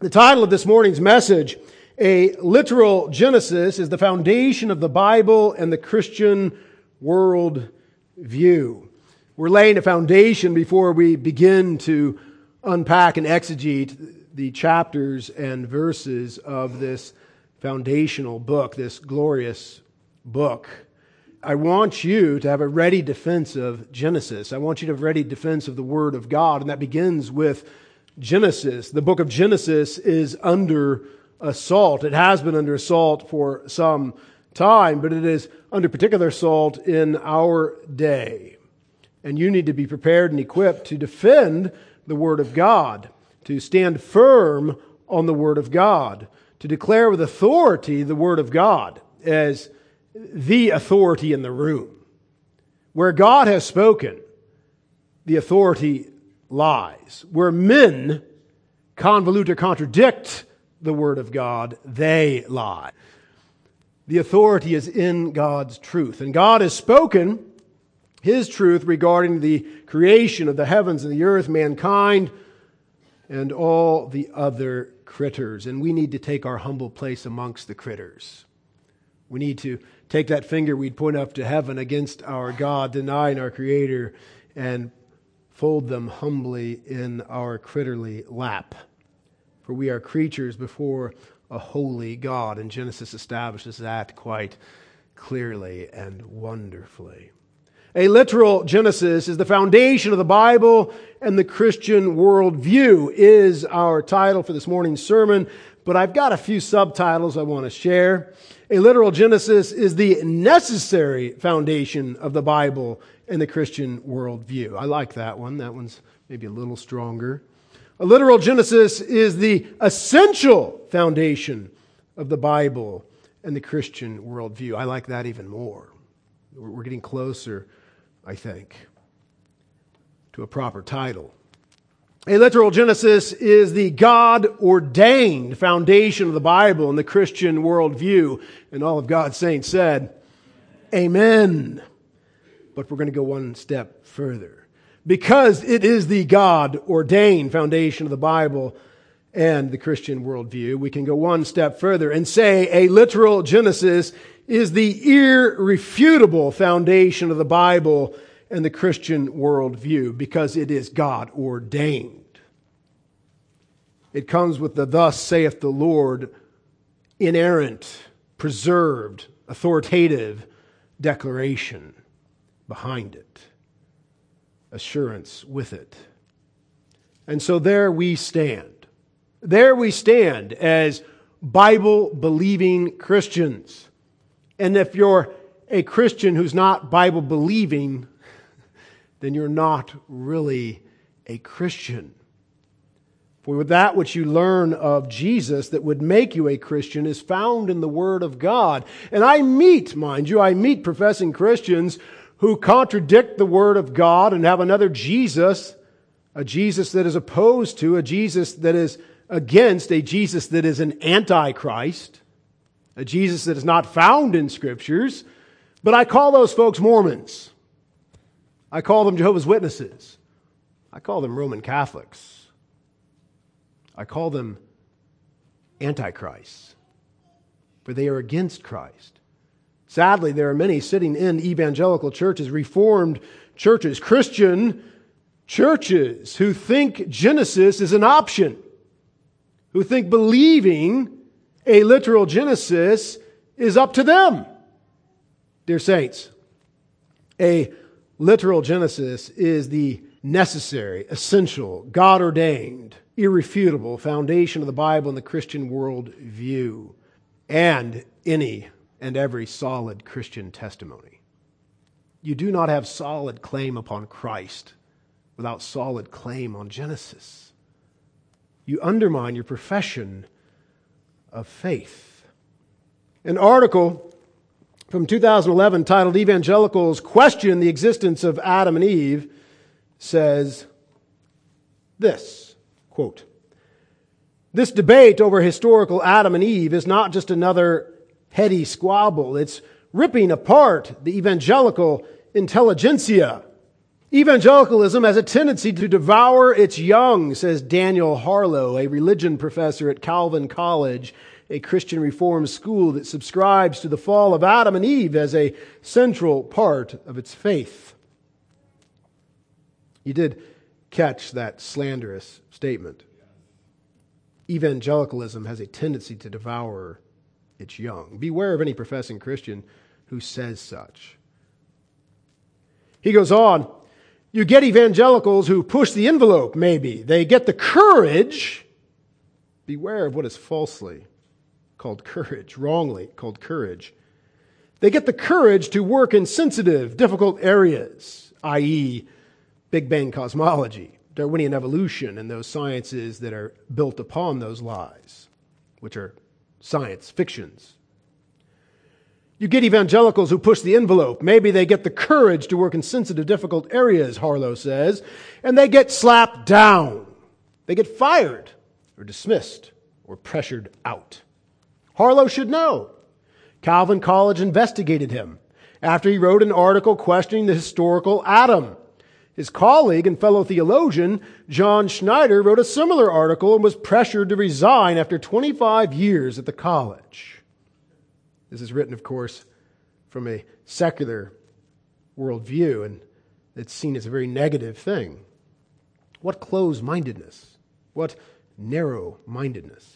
The title of this morning's message, A Literal Genesis, is the foundation of the Bible and the Christian world view. We're laying a foundation before we begin to unpack and exegete the chapters and verses of this foundational book, this glorious book. I want you to have a ready defense of Genesis. I want you to have a ready defense of the Word of God, and that begins with Genesis. The book of Genesis is under assault. It has been under assault for some time, but it is under particular assault in our day. And you need to be prepared and equipped to defend the Word of God, to stand firm on the Word of God, to declare with authority the Word of God as the authority in the room. Where God has spoken, the authority lies. Where men convolute or contradict the Word of God, they lie. The authority is in God's truth. And God has spoken His truth regarding the creation of the heavens and the earth, mankind, and all the other critters. And we need to take our humble place amongst the critters. We need to take that finger we'd point up to heaven against our God, denying our Creator, and fold them humbly in our critterly lap. For we are creatures before a holy God, and Genesis establishes that quite clearly and wonderfully. A literal Genesis is the foundation of the Bible and the Christian worldview is our title for this morning's sermon, but I've got a few subtitles I want to share. A literal Genesis is the necessary foundation of the Bible and the Christian worldview. I like that one. That one's maybe a little stronger. A literal Genesis is the essential foundation of the Bible and the Christian worldview. I like that even more. We're getting closer, I think, to a proper title. A literal Genesis is the God-ordained foundation of the Bible and the Christian worldview. And all of God's saints said, Amen. But we're going to go one step further. Because it is the God-ordained foundation of the Bible and the Christian worldview, we can go one step further and say a literal Genesis is the irrefutable foundation of the Bible and the Christian worldview, because it is God-ordained. It comes with the "Thus saith the Lord," inerrant, preserved, authoritative declaration behind it, assurance with it. And so there we stand. There we stand as Bible-believing Christians. And if you're a Christian who's not Bible-believing, then you're not really a Christian. For that which you learn of Jesus that would make you a Christian is found in the Word of God. And I meet professing Christians who contradict the Word of God and have another Jesus, a Jesus that is opposed to, a Jesus that is against, a Jesus that is an antichrist, a Jesus that is not found in Scriptures. But I call those folks Mormons. I call them Jehovah's Witnesses. I call them Roman Catholics. I call them antichrists, for they are against Christ. Sadly, there are many sitting in evangelical churches, Reformed churches, Christian churches, who think Genesis is an option, who think believing a literal Genesis is up to them. Dear saints, a literal Genesis is the necessary, essential, God-ordained, irrefutable foundation of the Bible and the Christian worldview, and any and every solid Christian testimony. You do not have solid claim upon Christ without solid claim on Genesis. You undermine your profession of faith. An article from 2011 titled "Evangelicals Question the Existence of Adam and Eve" says this, quote, "This debate over historical Adam and Eve is not just another heady squabble. It's ripping apart the evangelical intelligentsia. Evangelicalism has a tendency to devour its young, says Daniel Harlow, a religion professor at Calvin College, a Christian reform school that subscribes to the fall of Adam and Eve as a central part of its faith. You did catch that slanderous statement. Evangelicalism has a tendency to devour its young. Beware of any professing Christian who says such. He goes on, you get evangelicals who push the envelope, maybe. They get the courage. Beware of what is falsely called courage, wrongly called courage. They get the courage to work in sensitive, difficult areas, i.e., Big Bang cosmology, Darwinian evolution, and those sciences that are built upon those lies, which are science fictions. You get evangelicals who push the envelope. Maybe they get the courage to work in sensitive, difficult areas, Harlow says, and they get slapped down. They get fired or dismissed or pressured out. Harlow should know. Calvin College investigated him after he wrote an article questioning the historical Adam. His colleague and fellow theologian, John Schneider, wrote a similar article and was pressured to resign after 25 years at the college. This is written, of course, from a secular worldview, and it's seen as a very negative thing. What closed-mindedness? What narrow-mindedness?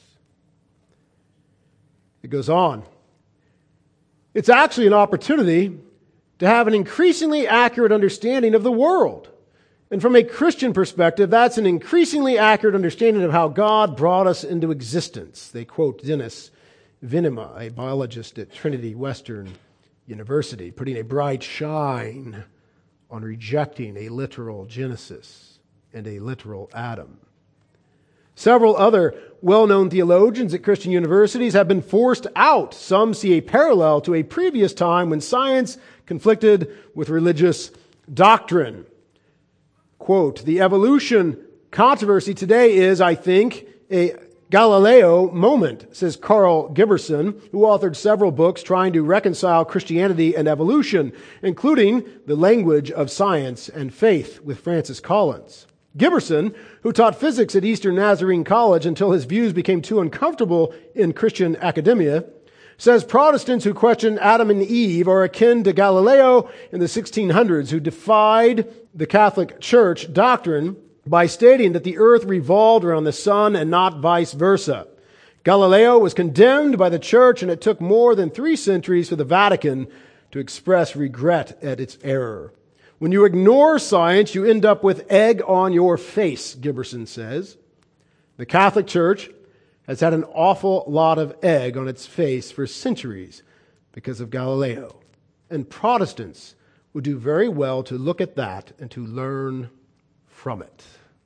It goes on. It's actually an opportunity to have an increasingly accurate understanding of the world. And from a Christian perspective, that's an increasingly accurate understanding of how God brought us into existence. They quote Dennis Venema, a biologist at Trinity Western University, putting a bright shine on rejecting a literal Genesis and a literal Adam. Several other well-known theologians at Christian universities have been forced out. Some see a parallel to a previous time when science conflicted with religious doctrine. Quote, the evolution controversy today is, I think, a Galileo moment, says Carl Giberson, who authored several books trying to reconcile Christianity and evolution, including The Language of Science and Faith with Francis Collins. Giberson, who taught physics at Eastern Nazarene College until his views became too uncomfortable in Christian academia, says Protestants who question Adam and Eve are akin to Galileo in the 1600s, who defied the Catholic Church doctrine by stating that the earth revolved around the sun and not vice versa. Galileo was condemned by the Church, and it took more than 3 centuries for the Vatican to express regret at its error. When you ignore science, you end up with egg on your face, Giberson says. The Catholic Church has had an awful lot of egg on its face for centuries because of Galileo. And Protestants would do very well to look at that and to learn from it.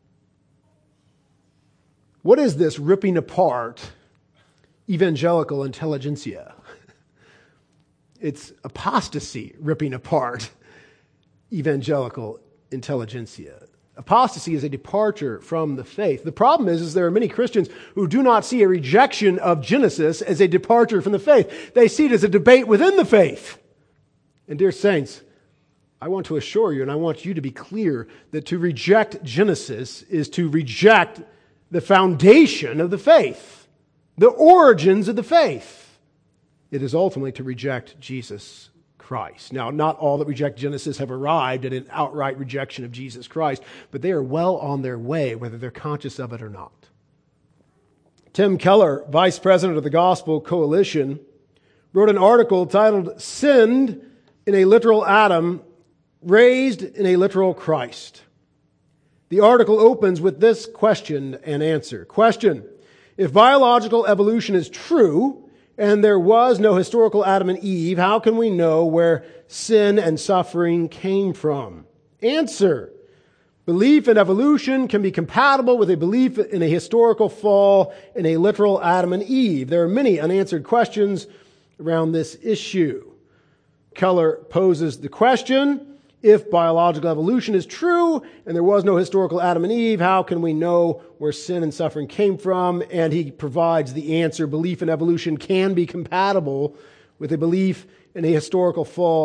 What is this ripping apart evangelical intelligentsia? It's apostasy ripping apart evangelical intelligentsia. Apostasy is a departure from the faith. The problem is there are many Christians who do not see a rejection of Genesis as a departure from the faith. They see it as a debate within the faith. And dear saints, I want to assure you, and I want you to be clear, that to reject Genesis is to reject the foundation of the faith, the origins of the faith. It is ultimately to reject Jesus Christ. Now, not all that reject Genesis have arrived at an outright rejection of Jesus Christ, but they are well on their way, whether they're conscious of it or not. Tim Keller, vice president of the Gospel Coalition, wrote an article titled, Sinned in a Literal Adam, Raised in a Literal Christ. The article opens with this question and answer. Question: if biological evolution is true, and there was no historical Adam and Eve, how can we know where sin and suffering came from? Answer: belief in evolution can be compatible with a belief in a historical fall in a literal Adam and Eve. There are many unanswered questions around this issue. Keller poses the question: if biological evolution is true and there was no historical Adam and Eve, how can we know where sin and suffering came from? And he provides the answer: belief in evolution can be compatible with a belief in a historical fall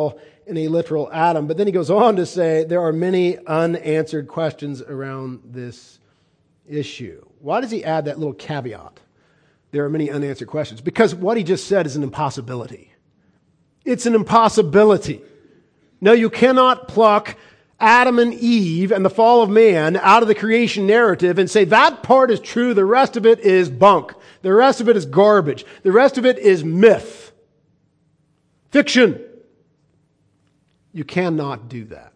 in a literal Adam. But then he goes on to say there are many unanswered questions around this issue. Why does he add that little caveat? There are many unanswered questions. Because what he just said is an impossibility. It's an impossibility. No, you cannot pluck Adam and Eve and the fall of man out of the creation narrative and say that part is true, the rest of it is bunk. The rest of it is garbage. The rest of it is myth. Fiction. You cannot do that.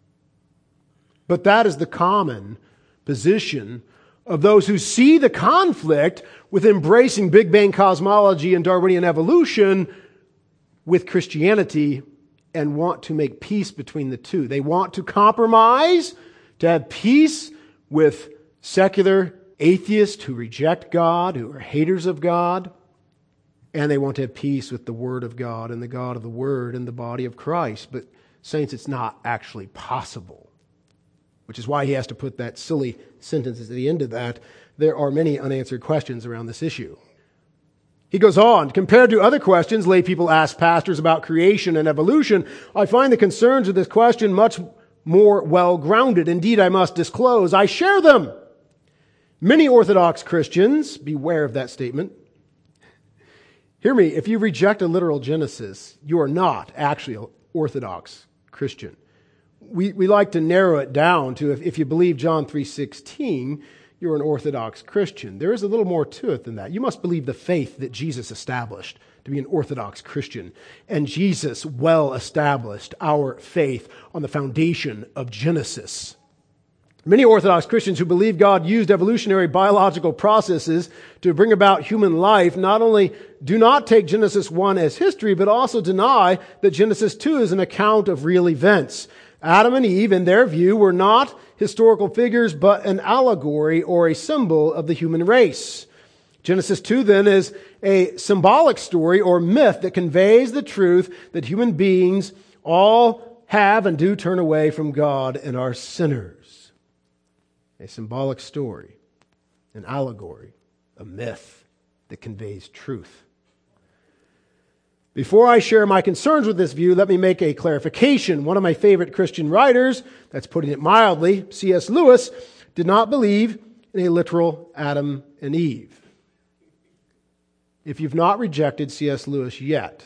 But that is the common position of those who see the conflict with embracing Big Bang cosmology and Darwinian evolution with Christianity and want to make peace between the two. They want to compromise, to have peace with secular atheists who reject God, who are haters of God, and they want to have peace with the Word of God and the God of the Word and the body of Christ. But saints, it's not actually possible, which is why he has to put that silly sentence at the end of that. There are many unanswered questions around this issue. He goes on, compared to other questions lay people ask pastors about creation and evolution, I find the concerns of this question much more well-grounded. Indeed, I must disclose, I share them. Many Orthodox Christians, beware of that statement. Hear me, if you reject a literal Genesis, you are not actually an Orthodox Christian. We like to narrow it down to if you believe John 3:16, you're an Orthodox Christian. There is a little more to it than that. You must believe the faith that Jesus established to be an Orthodox Christian. And Jesus well established our faith on the foundation of Genesis. Many Orthodox Christians who believe God used evolutionary biological processes to bring about human life not only do not take Genesis 1 as history, but also deny that Genesis 2 is an account of real events. Adam and Eve, in their view, were not historical figures, but an allegory or a symbol of the human race. Genesis 2, then, is a symbolic story or myth that conveys the truth that human beings all have and do turn away from God and are sinners. A symbolic story, an allegory, a myth that conveys truth. Before I share my concerns with this view, let me make a clarification. One of my favorite Christian writers, that's putting it mildly, C.S. Lewis, did not believe in a literal Adam and Eve. If you've not rejected C.S. Lewis yet,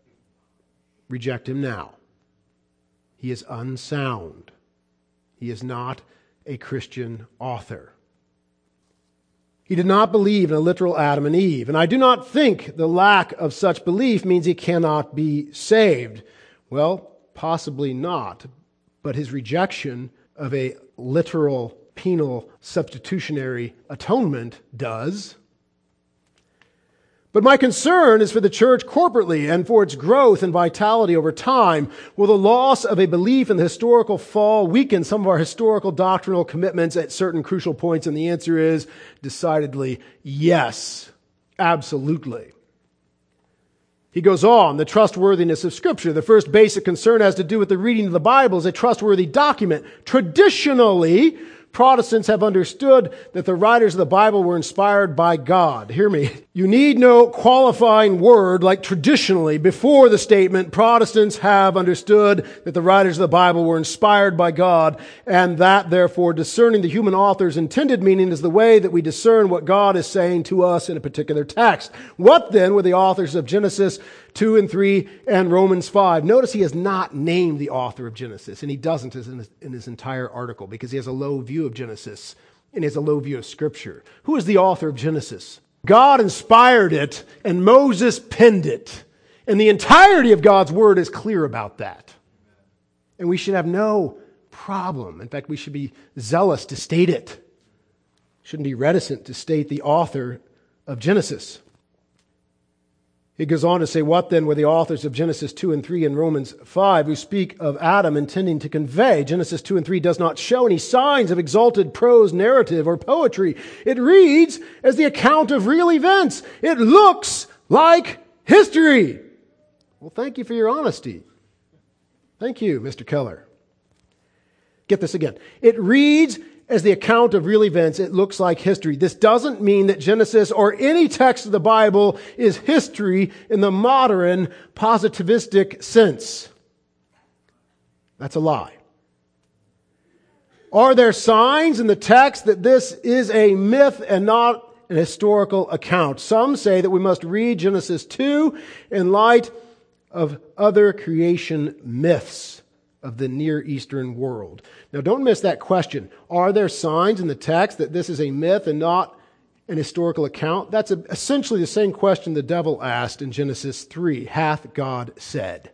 reject him now. He is unsound. He is not a Christian author. He did not believe in a literal Adam and Eve, and I do not think the lack of such belief means he cannot be saved. Well, possibly not, but his rejection of a literal penal substitutionary atonement does. But my concern is for the church corporately and for its growth and vitality over time. Will the loss of a belief in the historical fall weaken some of our historical doctrinal commitments at certain crucial points? And the answer is decidedly yes, absolutely. He goes on, the trustworthiness of Scripture. The first basic concern has to do with the reading of the Bible as a trustworthy document. Traditionally, Protestants have understood that the writers of the Bible were inspired by God. Hear me. You need no qualifying word like traditionally before the statement. Protestants have understood that the writers of the Bible were inspired by God, and that, therefore, discerning the human author's intended meaning is the way that we discern what God is saying to us in a particular text. What then were the authors of Genesis 2 and 3 and Romans 5? Notice he has not named the author of Genesis, and he doesn't in his entire article because he has a low view of Genesis and he has a low view of Scripture. Who is the author of Genesis? God inspired it and Moses penned it. And the entirety of God's Word is clear about that. And we should have no problem. In fact, we should be zealous to state it. Shouldn't be reticent to state the author of Genesis. He goes on to say, what then were the authors of Genesis 2 and 3 and Romans 5 who speak of Adam intending to convey? Genesis 2 and 3 does not show any signs of exalted prose narrative or poetry. It reads as the account of real events. It looks like history. Well, thank you for your honesty. Thank you, Mr. Keller. Get this again. It reads as the account of real events. It looks like history. This doesn't mean that Genesis or any text of the Bible is history in the modern positivistic sense. That's a lie. Are there signs in the text that this is a myth and not an historical account? Some say that we must read Genesis 2 in light of other creation myths of the Near Eastern world. Now, don't miss that question. Are there signs in the text that this is a myth and not an historical account? That's essentially the same question the devil asked in Genesis 3. Hath God said?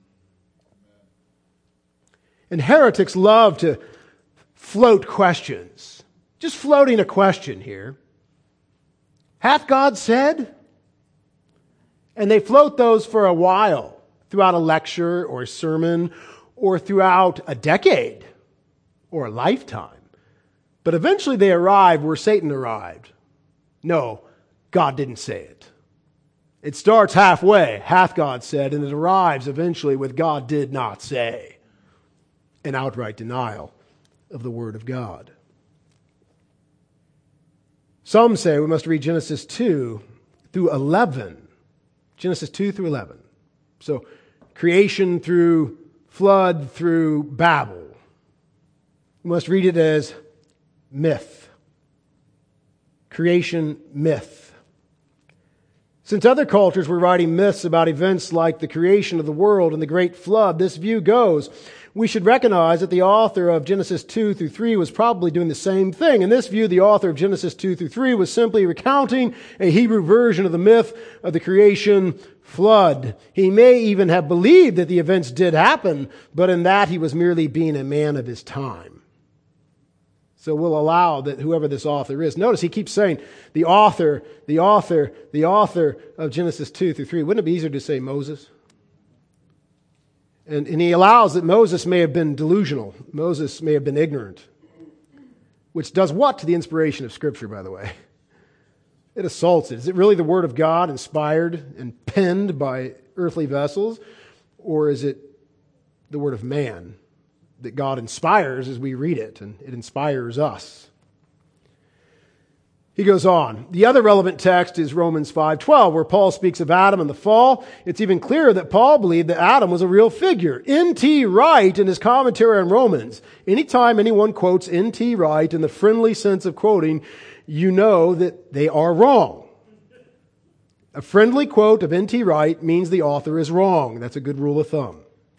And heretics love to float questions. Just floating a question here. Hath God said? And they float those for a while, throughout a lecture or a sermon, or throughout a decade or a lifetime. But eventually they arrive where Satan arrived. No, God didn't say it. It starts halfway, hath God said, and it arrives eventually with God did not say. An outright denial of the Word of God. Some say we must read Genesis 2 through 11. Genesis 2 through 11. So, creation through flood through Babel. We must read it as myth. Creation myth. Since other cultures were writing myths about events like the creation of the world and the great flood, this view goes, we should recognize that the author of Genesis 2 through 3 was probably doing the same thing. In this view, the author of Genesis 2 through 3 was simply recounting a Hebrew version of the myth of the creation flood. He may even have believed that the events did happen, but in that he was merely being a man of his time. So we'll allow that whoever this author is. Notice he keeps saying the author of Genesis 2 through 3. Wouldn't it be easier to say Moses? And he allows that Moses may have been delusional. Moses may have been ignorant. Which does what to the inspiration of Scripture, by the way? It assaults it. Is it really the Word of God inspired and penned by earthly vessels? Or is it the Word of man that God inspires as we read it, and it inspires us? He goes on. The other relevant text is Romans 5:12, where Paul speaks of Adam and the fall. It's even clearer that Paul believed that Adam was a real figure. N.T. Wright, in his commentary on Romans, anytime anyone quotes N.T. Wright in the friendly sense of quoting, you know that they are wrong. A friendly quote of N.T. Wright means the author is wrong. That's a good rule of thumb.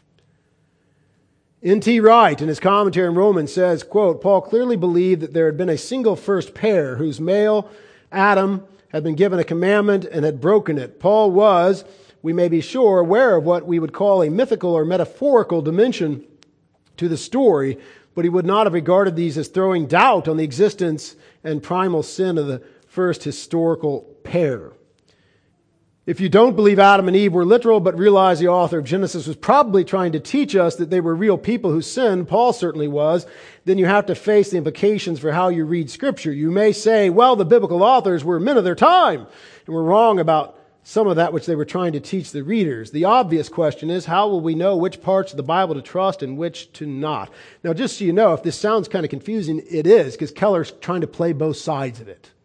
N.T. Wright, in his commentary on Romans, says, quote, Paul clearly believed that there had been a single first pair whose male, Adam, had been given a commandment and had broken it. Paul was, we may be sure, aware of what we would call a mythical or metaphorical dimension to the story, but he would not have regarded these as throwing doubt on the existence and primal sin of the first historical pair. If you don't believe Adam and Eve were literal, but realize the author of Genesis was probably trying to teach us that they were real people who sinned, Paul certainly was, then you have to face the implications for how you read Scripture. You may say, well, the biblical authors were men of their time, and were wrong about some of that which they were trying to teach the readers. The obvious question is, how will we know which parts of the Bible to trust and which to not? Now, just so you know, if this sounds kind of confusing, it is, because Keller's trying to play both sides of it.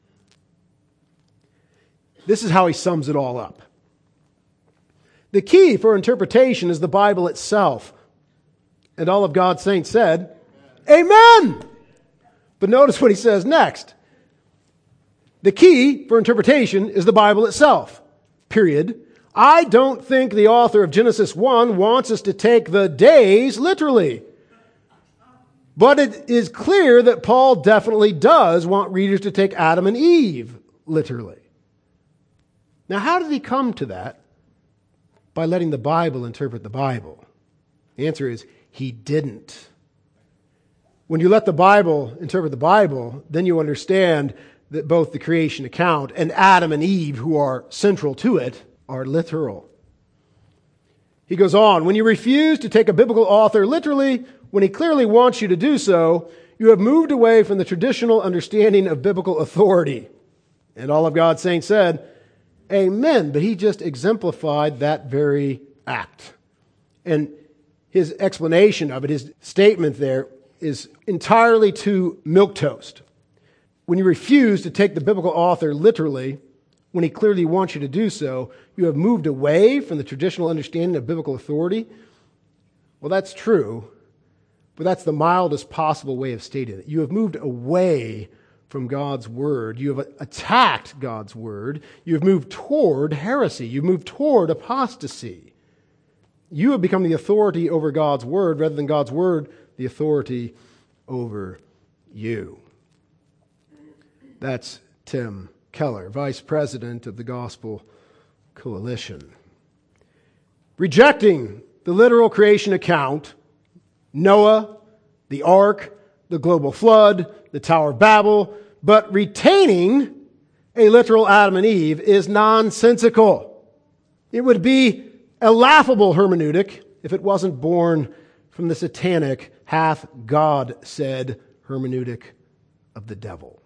This is how he sums it all up. The key for interpretation is the Bible itself. And all of God's saints said, Amen! But notice what he says next. The key for interpretation is the Bible itself. Period. I don't think the author of Genesis 1 wants us to take the days literally. But it is clear that Paul definitely does want readers to take Adam and Eve literally. Now, how did he come to that? By letting the Bible interpret the Bible. The answer is, he didn't. When you let the Bible interpret the Bible, then you understand that both the creation account and Adam and Eve, who are central to it, are literal. He goes on, when you refuse to take a biblical author literally, when he clearly wants you to do so, you have moved away from the traditional understanding of biblical authority. And all of God's saints said, Amen. But he just exemplified that very act. And his explanation of it, his statement there, is entirely too milquetoast. When you refuse to take the biblical author literally, when he clearly wants you to do so, you have moved away from the traditional understanding of biblical authority. Well, that's true, But that's the mildest possible way of stating it. You have moved away from God's Word. You have attacked God's Word. You have moved toward heresy. You've moved toward apostasy. You have become the authority over God's Word rather than God's Word the authority over you. That's Tim Keller, Vice President of the Gospel Coalition. Rejecting the literal creation account, Noah, the ark, the global flood, the Tower of Babel, but retaining a literal Adam and Eve is nonsensical. It would be a laughable hermeneutic if it wasn't born from the satanic, hath God said hermeneutic of the devil.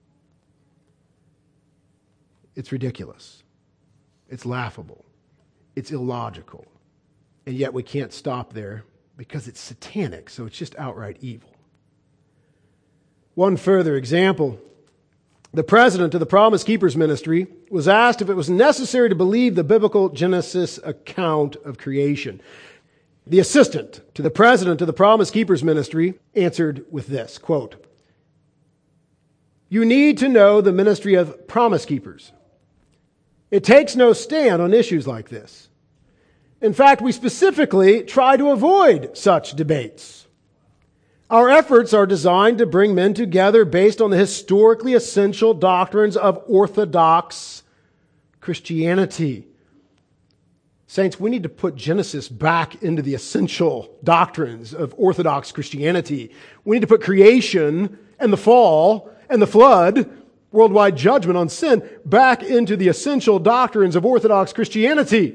It's ridiculous. It's laughable. It's illogical. And yet we can't stop there because it's satanic, so it's just outright evil. One further example. The president of the Promise Keepers Ministry was asked if it was necessary to believe the biblical Genesis account of creation. The assistant to the president of the Promise Keepers Ministry answered with this, quote, "You need to know the ministry of Promise Keepers. It takes no stand on issues like this. In fact, we specifically try to avoid such debates. Our efforts are designed to bring men together based on the historically essential doctrines of Orthodox Christianity." Saints, we need to put Genesis back into the essential doctrines of Orthodox Christianity. We need to put creation and the fall and the flood, worldwide judgment on sin, back into the essential doctrines of Orthodox Christianity.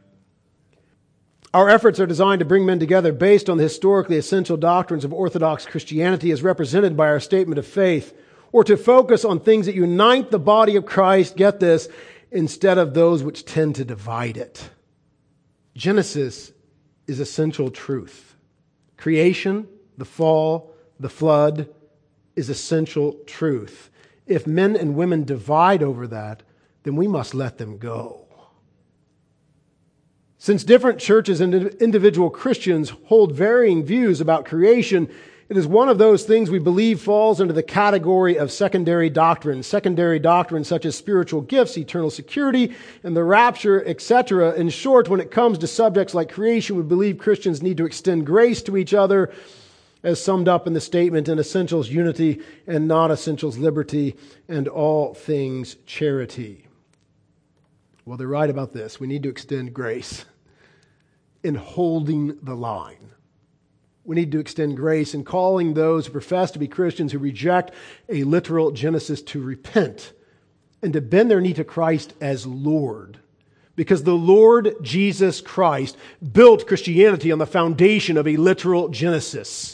Our efforts are designed to bring men together based on the historically essential doctrines of Orthodox Christianity as represented by our statement of faith, or to focus on things that unite the body of Christ, get this, instead of those which tend to divide it. Genesis is essential truth. Creation, the fall, the flood is essential truth. If men and women divide over that, then we must let them go. Since different churches and individual Christians hold varying views about creation, it is one of those things we believe falls into the category of secondary doctrines. Secondary doctrines such as spiritual gifts, eternal security, and the rapture, etc. In short, when it comes to subjects like creation, we believe Christians need to extend grace to each other, as summed up in the statement, in essentials unity and non-essentials liberty, and all things charity. Well, they're right about this. We need to extend grace in holding the line. We need to extend grace in calling those who profess to be Christians who reject a literal Genesis to repent and to bend their knee to Christ as Lord. Because the Lord Jesus Christ built Christianity on the foundation of a literal Genesis.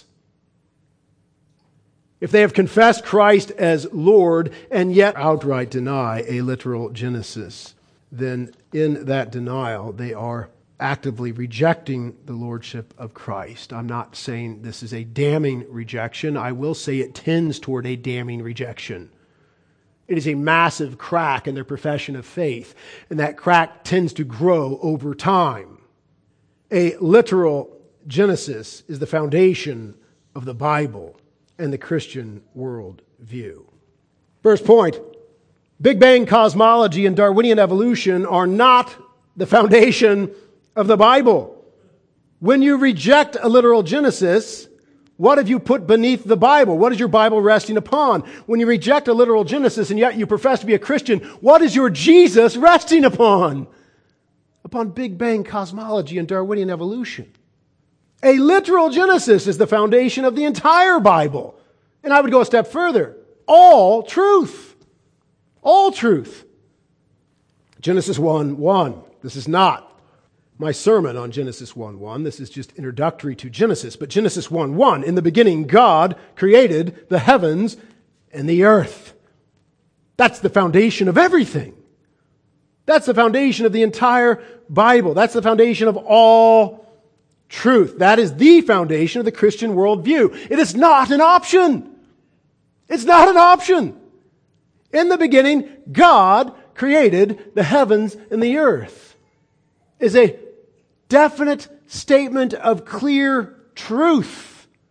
If they have confessed Christ as Lord and yet outright deny a literal Genesis, then in that denial they are actively rejecting the lordship of Christ. I'm not saying this is a damning rejection. I will say it tends toward a damning rejection. It is a massive crack in their profession of faith, and that crack tends to grow over time. A literal Genesis is the foundation of the Bible and the Christian world view. First point, Big Bang cosmology and Darwinian evolution are not the foundation of the Bible. When you reject a literal Genesis, what have you put beneath the Bible? What is your Bible resting upon? When you reject a literal Genesis and yet you profess to be a Christian, what is your Jesus resting upon? Upon Big Bang cosmology and Darwinian evolution. A literal Genesis is the foundation of the entire Bible. And I would go a step further. All truth. All truth. Genesis 1:1. This is not my sermon on Genesis 1:1. This is just introductory to Genesis. But Genesis 1:1, in the beginning, God created the heavens and the earth. That's the foundation of everything. That's the foundation of the entire Bible. That's the foundation of all truth. That is the foundation of the Christian worldview. It is not an option. It's not an option. In the beginning, God created the heavens and the earth. Is a definite statement of clear truth.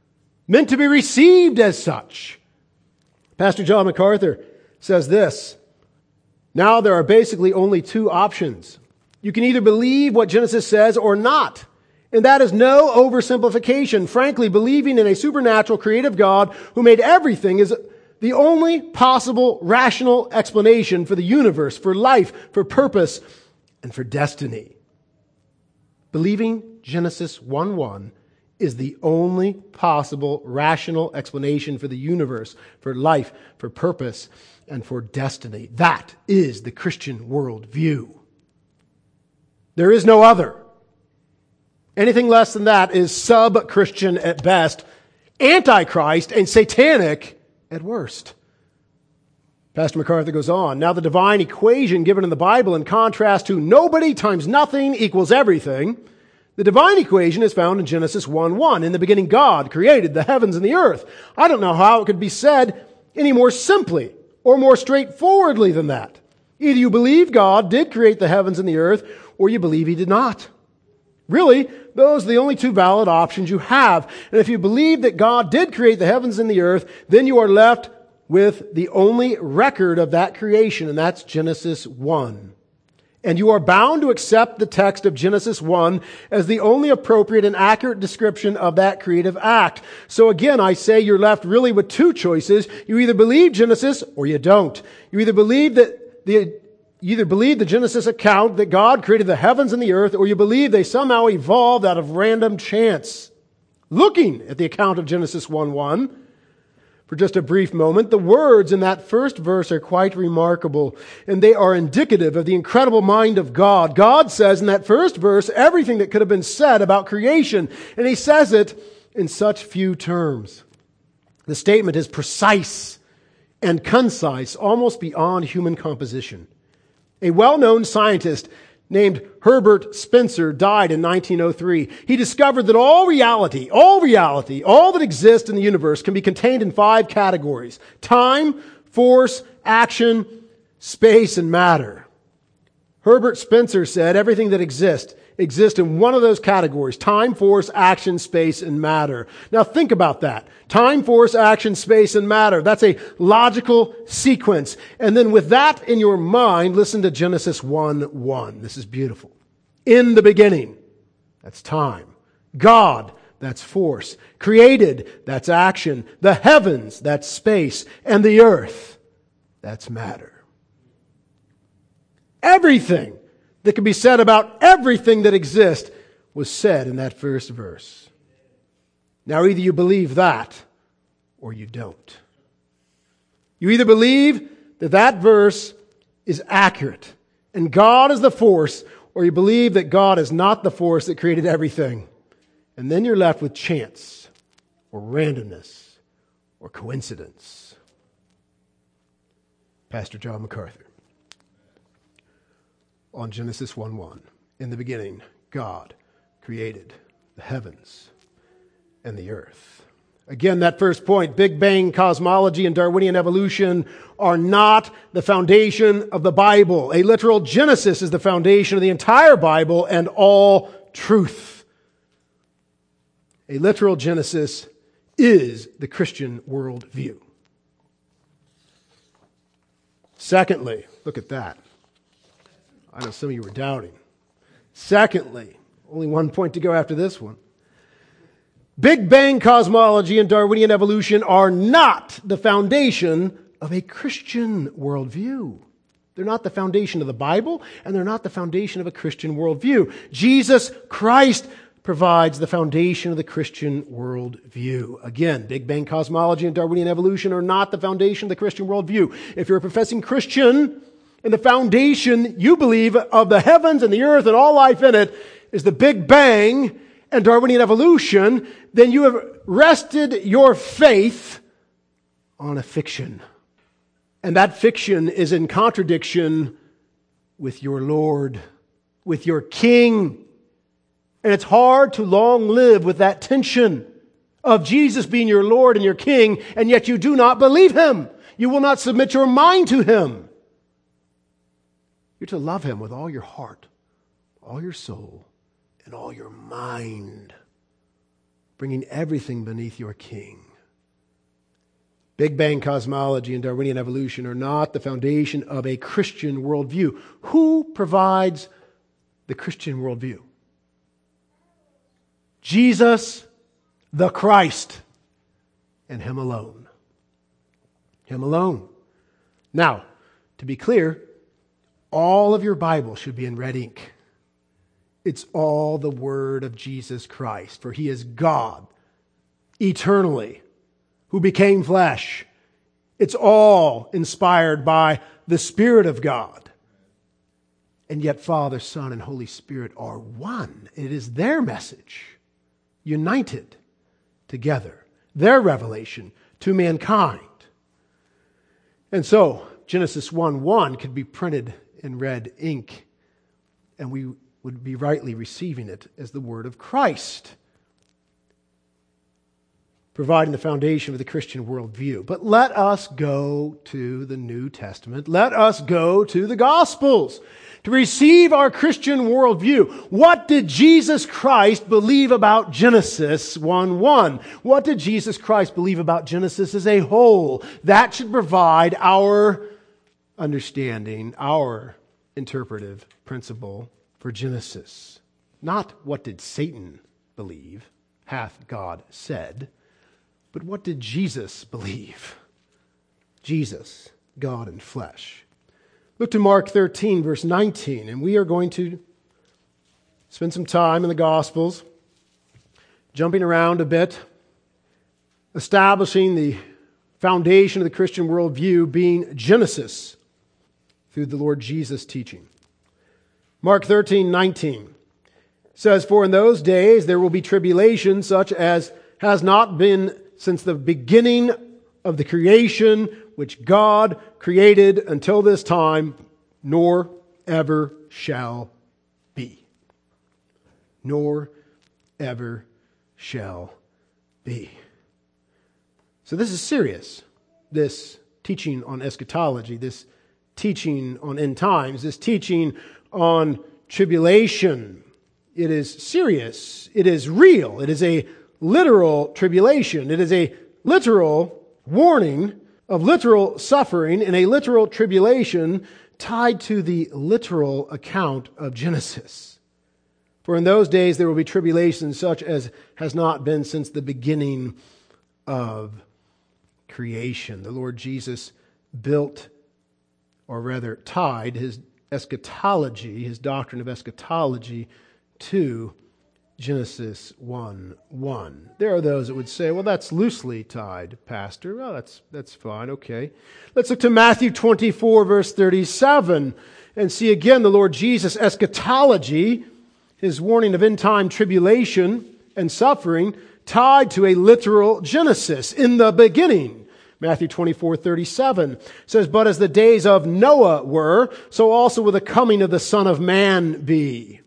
meant to be received as such. Pastor John MacArthur says this: now there are basically only two options. You can either believe what Genesis says or not. And that is no oversimplification. Frankly, believing in a supernatural creative God who made everything is the only possible rational explanation for the universe, for life, for purpose, and for destiny. Believing Genesis 1:1 is the only possible rational explanation for the universe, for life, for purpose, and for destiny. That is the Christian worldview. There is no other. Anything less than that is sub-Christian at best, antichrist, and satanic at worst. Pastor MacArthur goes on, now the divine equation given in the Bible in contrast to nobody times nothing equals everything, the divine equation is found in Genesis 1:1. In the beginning, God created the heavens and the earth. I don't know how it could be said any more simply or more straightforwardly than that. Either you believe God did create the heavens and the earth, or you believe He did not. Really, those are the only two valid options you have. And if you believe that God did create the heavens and the earth, then you are left with the only record of that creation, and that's Genesis 1. And you are bound to accept the text of Genesis 1 as the only appropriate and accurate description of that creative act. So again, I say you're left really with two choices. You either believe Genesis or you don't. You either believe the Genesis account that God created the heavens and the earth, or you believe they somehow evolved out of random chance. Looking at the account of Genesis 1:1, for just a brief moment, the words in that first verse are quite remarkable, and they are indicative of the incredible mind of God. God says in that first verse everything that could have been said about creation, and He says it in such few terms. The statement is precise and concise, almost beyond human composition. A well-known scientist named Herbert Spencer died in 1903. He discovered that all reality, all that exists in the universe can be contained in 5 categories: time, force, action, space, and matter. Herbert Spencer said everything that exists in one of those categories: time, force, action, space, and matter. Now think about that. Time, force, action, space, and matter. That's a logical sequence. And then with that in your mind, listen to Genesis 1:1. This is beautiful. In the beginning, that's time. God, that's force. Created, that's action. The heavens, that's space. And the earth, that's matter. Everything that can be said about everything that exists was said in that first verse. Now either you believe that or you don't. You either believe that that verse is accurate and God is the force, or you believe that God is not the force that created everything. And then you're left with chance or randomness or coincidence. Pastor John MacArthur on Genesis 1:1. In the beginning, God created the heavens and the earth. Again, that first point, Big Bang cosmology and Darwinian evolution are not the foundation of the Bible. A literal Genesis is the foundation of the entire Bible and all truth. A literal Genesis is the Christian worldview. Secondly, look at that. I know some of you were doubting. Secondly, only one point to go after this one. Big Bang cosmology and Darwinian evolution are not the foundation of a Christian worldview. They're not the foundation of the Bible, and they're not the foundation of a Christian worldview. Jesus Christ provides the foundation of the Christian worldview. Again, Big Bang cosmology and Darwinian evolution are not the foundation of the Christian worldview. If you're a professing Christian, and the foundation you believe of the heavens and the earth and all life in it is the Big Bang and Darwinian evolution, then you have rested your faith on a fiction. And that fiction is in contradiction with your Lord, with your King. And it's hard to long live with that tension of Jesus being your Lord and your King, and yet you do not believe Him. You will not submit your mind to Him. You're to love Him with all your heart, all your soul, and all your mind. bringing everything beneath your king. Big Bang cosmology and Darwinian evolution are not the foundation of a Christian worldview. Who provides the Christian worldview? Jesus, the Christ, and Him alone. Him alone. Now, to be clear, all of your Bible should be in red ink. It's all the Word of Jesus Christ, for He is God, eternally, who became flesh. It's all inspired by the Spirit of God. And yet Father, Son, and Holy Spirit are one. It is their message, united together, their revelation to mankind. And so, Genesis 1:1 could be printed in red ink, and we would be rightly receiving it as the Word of Christ, providing the foundation of the Christian worldview. But let us go to the New Testament. Let us go to the Gospels to receive our Christian worldview. What did Jesus Christ believe about Genesis 1:1? What did Jesus Christ believe about Genesis as a whole? That should provide our understanding, our interpretive principle for Genesis. Not what did Satan believe, hath God said, but what did Jesus believe? Jesus, God in flesh. Look to Mark 13, verse 19, and we are going to spend some time in the Gospels, jumping around a bit, establishing the foundation of the Christian worldview being Genesis through the Lord Jesus' teaching. Mark 13:19 says, "For in those days there will be tribulation such as has not been since the beginning of the creation which God created until this time, nor ever shall be." Nor ever shall be. So this is serious, this teaching on eschatology, this teaching on end times, this teaching on tribulation. It is serious. It is real. It is a literal tribulation. It is a literal warning of literal suffering and a literal tribulation tied to the literal account of Genesis. For in those days there will be tribulation such as has not been since the beginning of creation. The Lord Jesus built, or rather tied, his eschatology, his doctrine of eschatology, to Genesis 1:1. There are those that would say, well, that's loosely tied, Pastor. Well, that's fine, okay. Let's look to Matthew 24, verse 37, and see again the Lord Jesus' eschatology, his warning of end-time tribulation and suffering, tied to a literal Genesis. In the beginning, Matthew 24:37 says, "But as the days of Noah were, so also will the coming of the Son of Man be."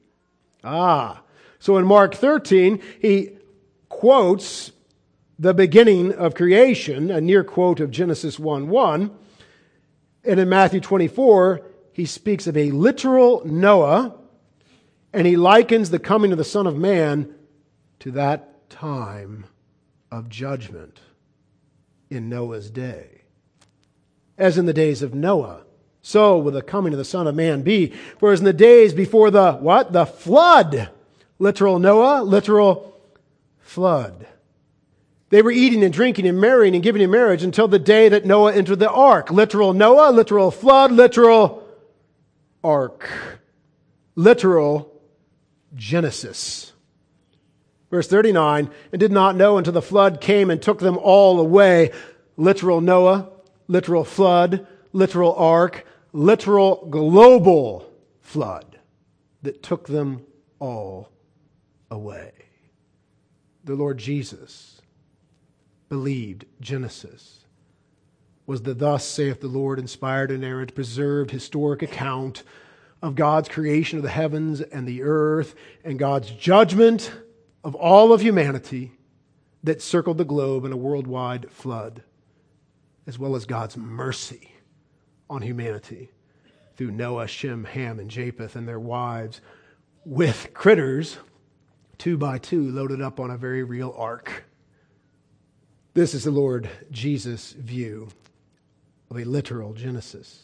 So in Mark 13, he quotes the beginning of creation, a near quote of Genesis 1:1. And in Matthew 24, he speaks of a literal Noah, and he likens the coming of the Son of Man to that time of judgment in Noah's day. As in the days of Noah, so will the coming of the Son of Man be. Whereas in the days before the, what? The flood. Literal Noah, literal flood. They were eating and drinking and marrying and giving in marriage until the day that Noah entered the ark. Literal Noah, literal flood, literal ark. Literal Genesis. Verse 39, "And did not know until the flood came and took them all away." Literal Noah, literal flood, literal ark, literal global flood that took them all away. The Lord Jesus believed Genesis was the "Thus saith the Lord" inspired, inerrant, preserved historic account of God's creation of the heavens and the earth and God's judgment of all of humanity that circled the globe in a worldwide flood, as well as God's mercy on humanity through Noah, Shem, Ham, and Japheth and their wives with critters 2x2 loaded up on a very real ark. This is the Lord Jesus' view of a literal Genesis.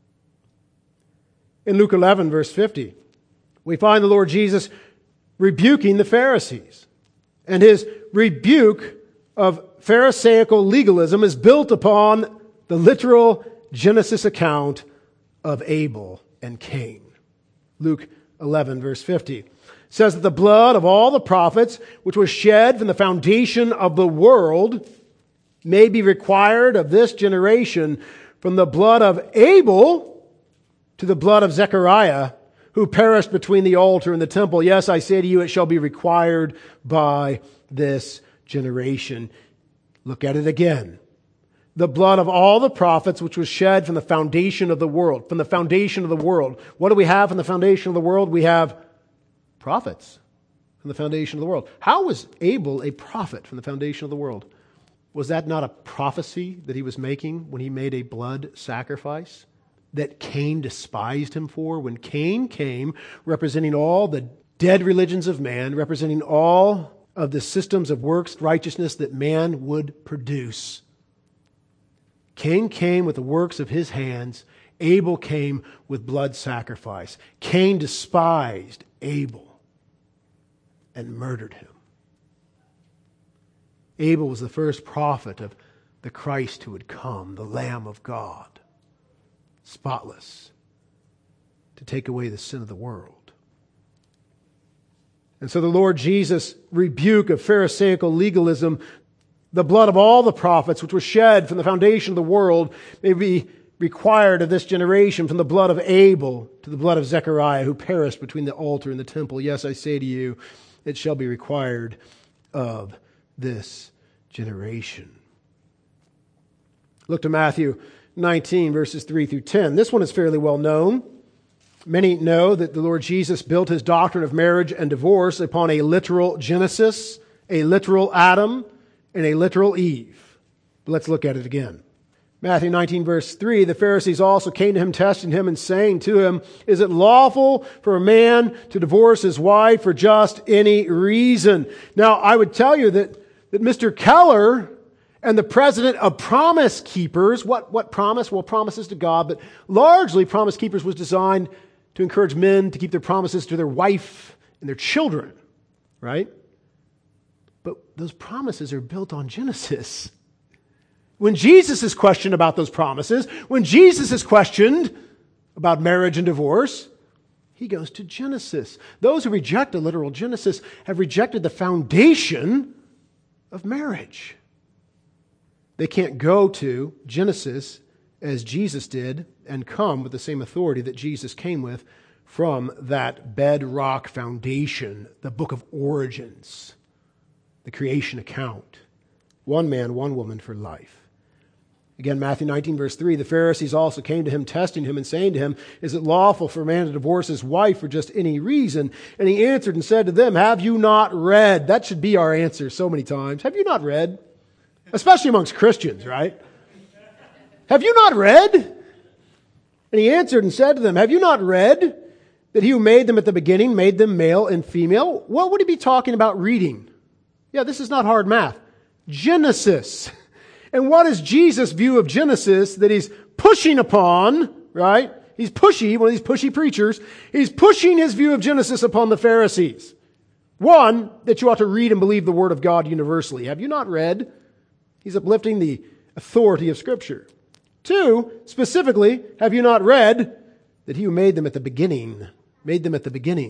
In Luke 11, verse 50, we find the Lord Jesus rebuking the Pharisees. And his rebuke of Pharisaical legalism is built upon the literal Genesis account of Abel and Cain. Luke 11, verse 50 says that the blood of all the prophets, which was shed from the foundation of the world, may be required of this generation, from the blood of Abel to the blood of Zechariah, who perished between the altar and the temple. Yes, I say to you, it shall be required by this generation. Look at it again. The blood of all the prophets, which was shed from the foundation of the world. From the foundation of the world. What do we have from the foundation of the world? We have prophets from the foundation of the world. How was Abel a prophet from the foundation of the world? Was that not a prophecy that he was making when he made a blood sacrifice that Cain despised him for? When Cain came, representing all the dead religions of man, representing all of the systems of works, righteousness that man would produce. Cain came with the works of his hands. Abel came with blood sacrifice. Cain despised Abel and murdered him. Abel was the first prophet of the Christ who would come, the Lamb of God, spotless, to take away the sin of the world. And so the Lord Jesus' rebuke of Pharisaical legalism, the blood of all the prophets, which was shed from the foundation of the world, may be required of this generation, from the blood of Abel to the blood of Zechariah, who perished between the altar and the temple. Yes, I say to you, it shall be required of this generation. Look to Matthew 19, verses 3 through 10. This one is fairly well known. Many know that the Lord Jesus built his doctrine of marriage and divorce upon a literal Genesis, a literal Adam, and a literal Eve. But let's look at it again. Matthew 19, verse 3, the Pharisees also came to him, testing him and saying to him, is it lawful for a man to divorce his wife for just any reason? Now, I would tell you that Mr. Keller and the president of Promise Keepers, what promise? Well, promises to God, but largely Promise Keepers was designed to encourage men to keep their promises to their wife and their children, right? But those promises are built on Genesis. When Jesus is questioned about those promises, when Jesus is questioned about marriage and divorce, he goes to Genesis. Those who reject a literal Genesis have rejected the foundation of marriage. They can't go to Genesis as Jesus did and come with the same authority that Jesus came with from that bedrock foundation, the book of origins, the creation account. One man, one woman for life. Again, Matthew 19, verse 3, the Pharisees also came to him, testing him and saying to him, is it lawful for a man to divorce his wife for just any reason? And he answered and said to them, have you not read? That should be our answer so many times. Have you not read? Especially amongst Christians, right? Have you not read? And he answered and said to them, have you not read that he who made them at the beginning made them male and female? What would he be talking about reading? Yeah, this is not hard math. Genesis. And what is Jesus' view of Genesis that he's pushing upon, right? He's pushy, one of these pushy preachers. He's pushing his view of Genesis upon the Pharisees. One, that you ought to read and believe the Word of God universally. Have you not read? He's uplifting the authority of Scripture. Two, specifically, have you not read that he who made them at the beginning, made them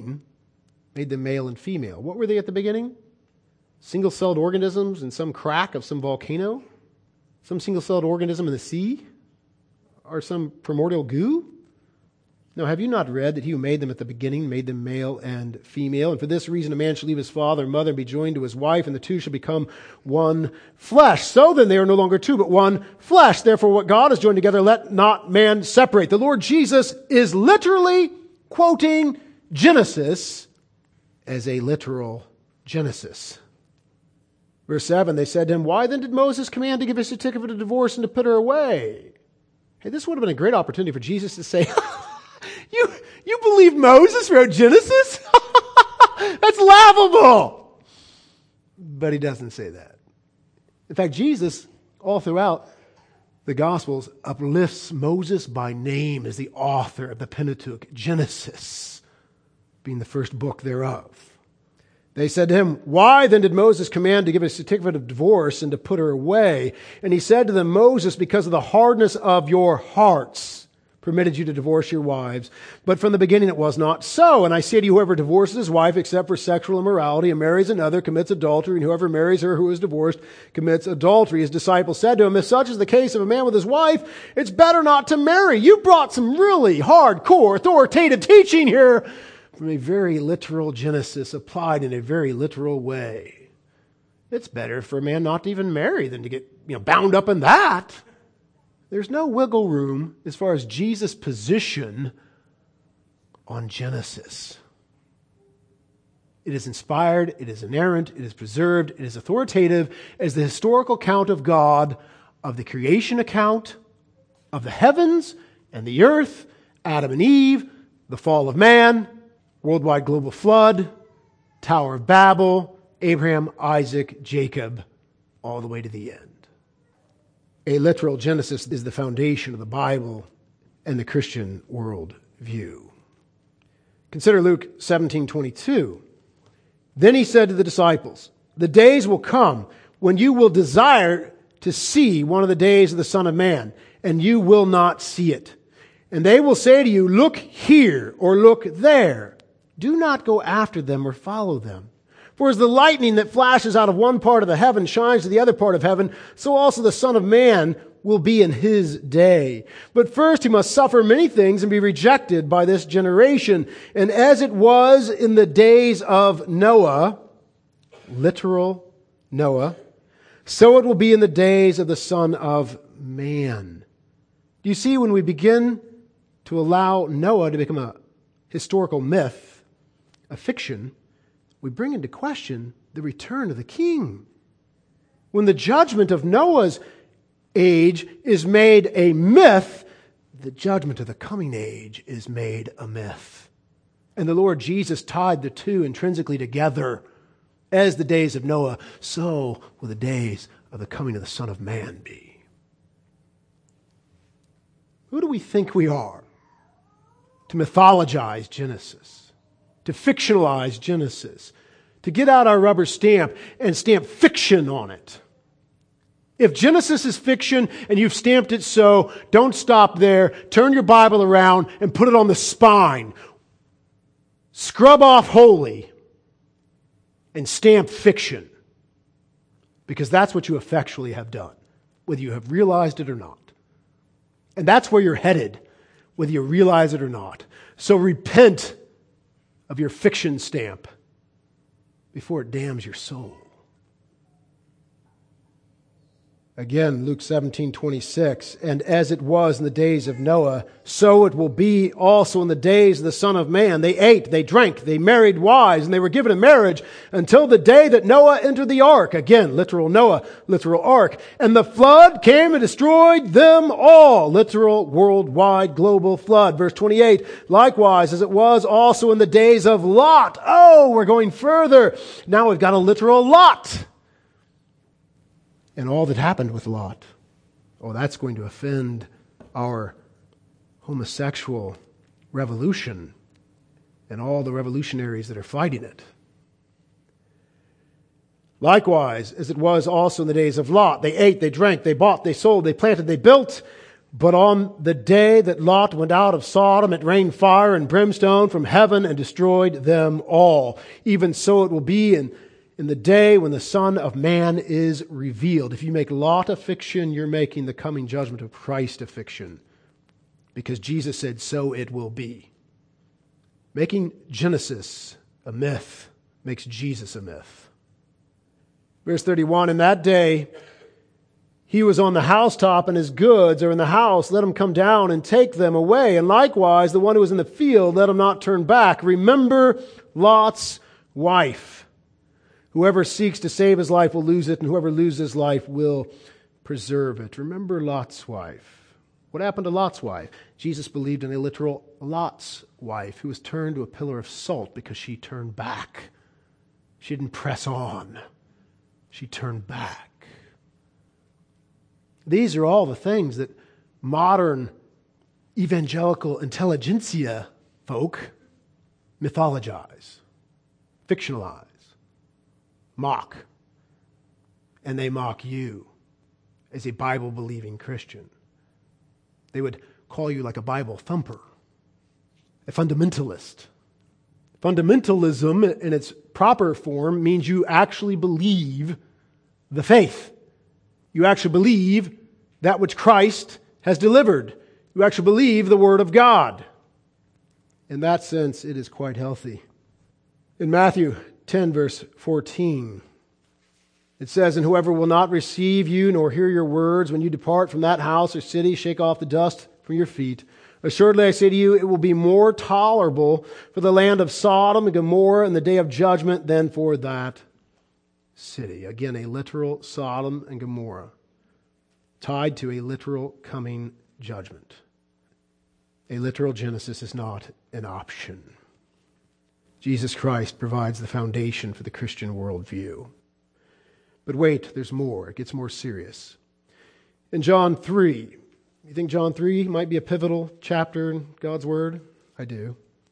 male and female. What were they at the beginning? Single-celled organisms in some crack of some volcano? Some single-celled organism in the sea? Or some primordial goo? No, have you not read that he who made them at the beginning made them male and female? And for this reason a man shall leave his father and mother and be joined to his wife, and the two shall become one flesh. So then they are no longer two, but one flesh. Therefore what God has joined together, let not man separate. The Lord Jesus is literally quoting Genesis as a literal Genesis. Verse 7, they said to him, why then did Moses command to give a certificate of divorce and to put her away? Hey, this would have been a great opportunity for Jesus to say, you believe Moses wrote Genesis? That's That's laughable. But he doesn't say that. In fact, Jesus, all throughout the Gospels, uplifts Moses by name as the author of the Pentateuch, Genesis being the first book thereof. They said to him, "Why then did Moses command to give a certificate of divorce and to put her away?" And he said to them, "Moses, because of the hardness of your hearts, permitted you to divorce your wives. But from the beginning it was not so. And I say to you, whoever divorces his wife except for sexual immorality and marries another commits adultery, and whoever marries her who is divorced commits adultery." His disciples said to him, "If such is the case of a man with his wife, it's better not to marry." You brought some really hardcore authoritative teaching here from a very literal Genesis applied in a very literal way. It's better for a man not to even marry than to get bound up in that. There's no wiggle room as far as Jesus' position on Genesis. It is inspired, it is inerrant, it is preserved, it is authoritative as the historical account of God, of the creation account, of the heavens and the earth, Adam and Eve, the fall of man, worldwide global flood, Tower of Babel, Abraham, Isaac, Jacob, all the way to the end. A literal Genesis is the foundation of the Bible and the Christian world view. Consider Luke 17:22. Then he said to the disciples, "The days will come when you will desire to see one of the days of the Son of Man, and you will not see it. And they will say to you, 'Look here,' or 'Look there.' Do not go after them or follow them. For as the lightning that flashes out of one part of the heaven shines to the other part of heaven, so also the Son of Man will be in his day. But first he must suffer many things and be rejected by this generation. And as it was in the days of Noah," literal Noah, "so it will be in the days of the Son of Man." Do you see, when we begin to allow Noah to become a historical myth, a fiction, we bring into question the return of the King. When the judgment of Noah's age is made a myth, the judgment of the coming age is made a myth. And the Lord Jesus tied the two intrinsically together. As the days of Noah, so will the days of the coming of the Son of Man be. Who do we think we are to mythologize Genesis? To fictionalize Genesis, to get out our rubber stamp and stamp fiction on it. If Genesis is fiction and you've stamped it so, don't stop there. Turn your Bible around and put it on the spine. Scrub off holy and stamp fiction. Because that's what you effectually have done, whether you have realized it or not. And that's where you're headed, whether you realize it or not. So repent of your fiction stamp before it damns your soul. Again, Luke 17:26, "And as it was in the days of Noah, so it will be also in the days of the Son of Man. They ate, they drank, they married wives, and they were given in marriage until the day that Noah entered the ark." Again, literal Noah, literal ark. "And the flood came and destroyed them all." Literal worldwide global flood. Verse 28, "Likewise, as it was also in the days of Lot." Oh, we're going further. Now we've got a literal Lot. And all that happened with Lot. Oh, that's going to offend our homosexual revolution and all the revolutionaries that are fighting it. "Likewise, as it was also in the days of Lot, they ate, they drank, they bought, they sold, they planted, they built. But on the day that Lot went out of Sodom, it rained fire and brimstone from heaven and destroyed them all. Even so it will be in the day when the Son of Man is revealed." If you make Lot a fiction, you're making the coming judgment of Christ a fiction. Because Jesus said, "So it will be." Making Genesis a myth makes Jesus a myth. Verse 31, "In that day he was on the housetop, and his goods are in the house. Let him come down and take them away. And likewise, the one who is in the field, let him not turn back. Remember Lot's wife. Whoever seeks to save his life will lose it, and whoever loses his life will preserve it." Remember Lot's wife. What happened to Lot's wife? Jesus believed in a literal Lot's wife who was turned to a pillar of salt because she turned back She didn't press on. She turned back. These are all the things that modern evangelical intelligentsia folk mythologize, fictionalize, mock. And they mock you as a Bible-believing Christian. They would call you like a Bible thumper, a fundamentalist. Fundamentalism in its proper form means you actually believe the faith. You actually believe that which Christ has delivered. You actually believe the Word of God. In that sense, it is quite healthy. In Matthew 10, verse 14, it says, "And whoever will not receive you nor hear your words, when you depart from that house or city, shake off the dust from your feet. Assuredly, I say to you, it will be more tolerable for the land of Sodom and Gomorrah in the day of judgment than for that city." Again, a literal Sodom and Gomorrah tied to a literal coming judgment. A literal Genesis is not an option. Jesus Christ provides the foundation for the Christian worldview. But wait, there's more. It gets more serious. In John 3, you think John 3 might be a pivotal chapter in God's Word? I do.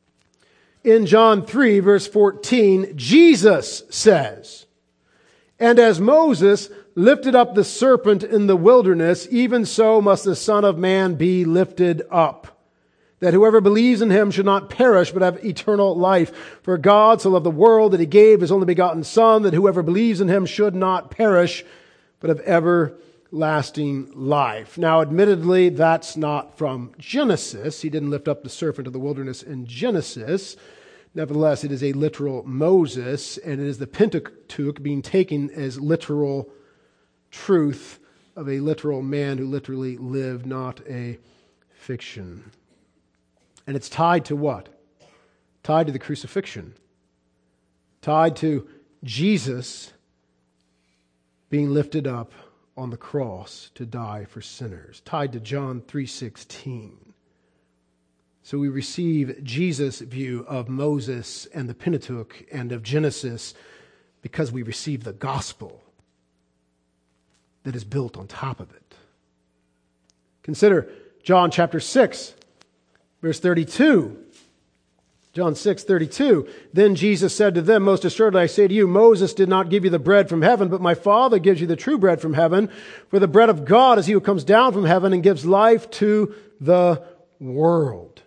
In John 3, verse 14, Jesus says, "And as Moses lifted up the serpent in the wilderness, even so must the Son of Man be lifted up, that whoever believes in him should not perish, but have eternal life. For God so loved the world that he gave his only begotten Son, that whoever believes in him should not perish, but have everlasting life." Now, admittedly, that's not from Genesis. He didn't lift up the serpent of the wilderness in Genesis. Nevertheless, it is a literal Moses, and it is the Pentateuch being taken as literal truth of a literal man who literally lived, not a fiction. And it's tied to what? Tied to the crucifixion. Tied to Jesus being lifted up on the cross to die for sinners. Tied to John 3:16. So we receive Jesus' view of Moses and the Pentateuch and of Genesis because we receive the gospel that is built on top of it. Consider John chapter 6. Verse 32, John 6:32. "Then Jesus said to them, Most assuredly I say to you, Moses did not give you the bread from heaven, but my Father gives you the true bread from heaven. For the bread of God is he who comes down from heaven and gives life to the world."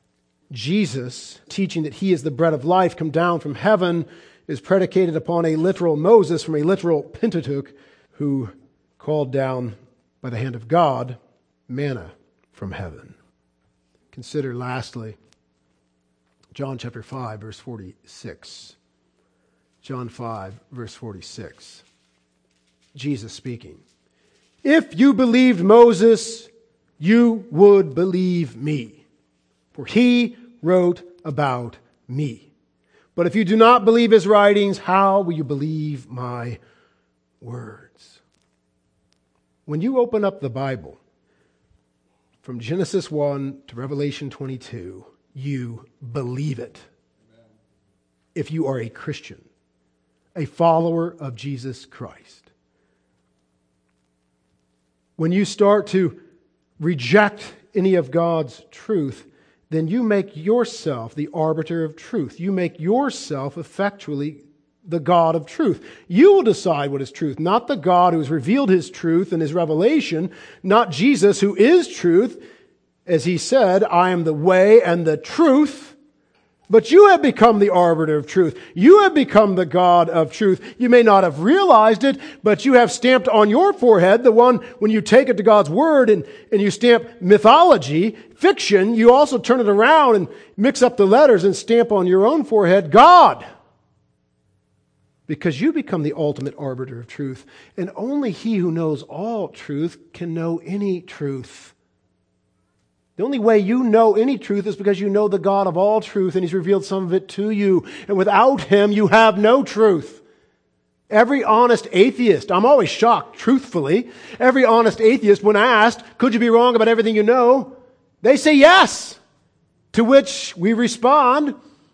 Jesus, teaching that he is the bread of life come down from heaven, is predicated upon a literal Moses from a literal Pentateuch who called down by the hand of God manna from heaven. Consider lastly, John chapter 5, verse 46. John 5, verse 46. Jesus speaking. "If you believed Moses, you would believe me, for he wrote about me. But if you do not believe his writings, how will you believe my words?" When you open up the Bible, from Genesis 1 to Revelation 22, you believe it. Amen. If you are a Christian, a follower of Jesus Christ. When you start to reject any of God's truth, then you make yourself the arbiter of truth. You make yourself effectually the God of truth. You will decide what is truth, not the God who has revealed his truth in his revelation, not Jesus who is truth. As he said, "I am the way and the truth," but you have become the arbiter of truth. You have become the God of truth. You may not have realized it, but you have stamped on your forehead the one, when you take it to God's word and you stamp mythology, fiction, you also turn it around and mix up the letters and stamp on your own forehead, God. Because you become the ultimate arbiter of truth. And only he who knows all truth can know any truth. The only way you know any truth is because you know the God of all truth and he's revealed some of it to you. And without him, you have no truth. Every honest atheist, I'm always shocked, truthfully, every honest atheist, when asked, "Could you be wrong about everything you know?" they say yes. To which we respond,